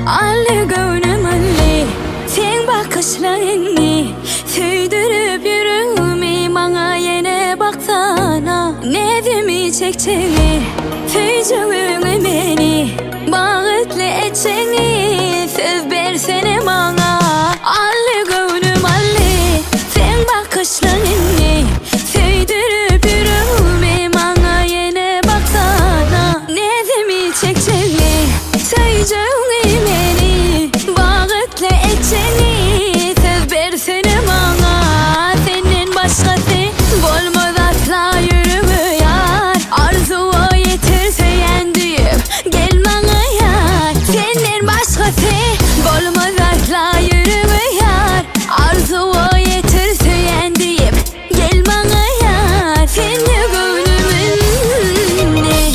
Allı gönlüm allı, sen bakışlarını süydürüp yürüme, bana yine baksana. Nedimi çekeceğini, tüycüğünü beni bağıtlı edeceğini, söz versene bana. Allı gönlüm allı, sen bakışlarını süydürüp yürüme, bana yine baksana. Nedimi çekeceğini, tüycüğünü beni bağıtlı edeceğini, söz versene bana. Senin başkası bolmaz asla yürümüyor, arzuya yetirse yendim gel bana yar. Senin başkası bolmaz asla yürümüyor, arzuya yetirse yendim gel bana yar. Seni gönlümün ne?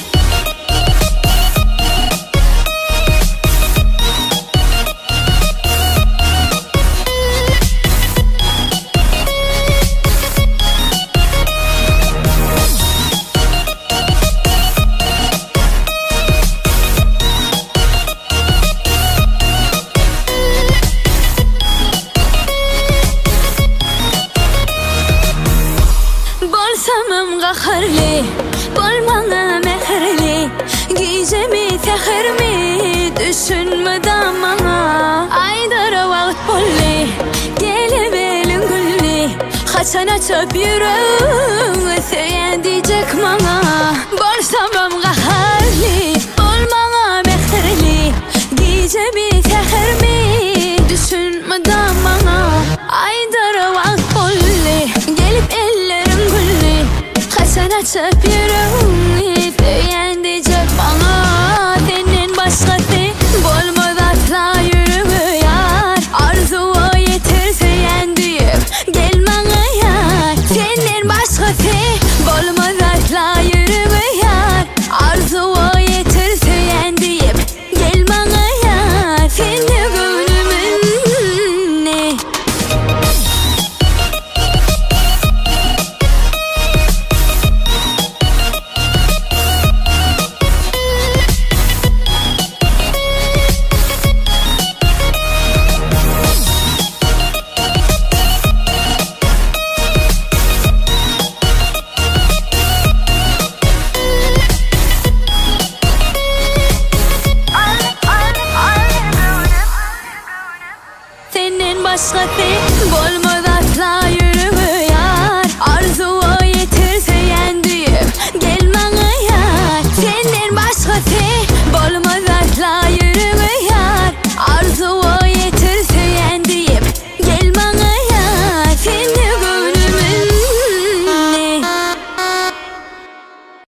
Bolsamam qaharli, bolmana mehrli, giyeceğimi tehirmi, düşünme damana. Aydara vaqt bolli, gelip elin gülli, kaçan açıp yürü, söyleyen diyecek bana. Bolsamam qaharli, bolmana mehrli, giyeceğimi tehirmi, düşünme damana. Aydara vaqt bolli, gelip ellerin gülli, kaçan açıp yürü, söyleyen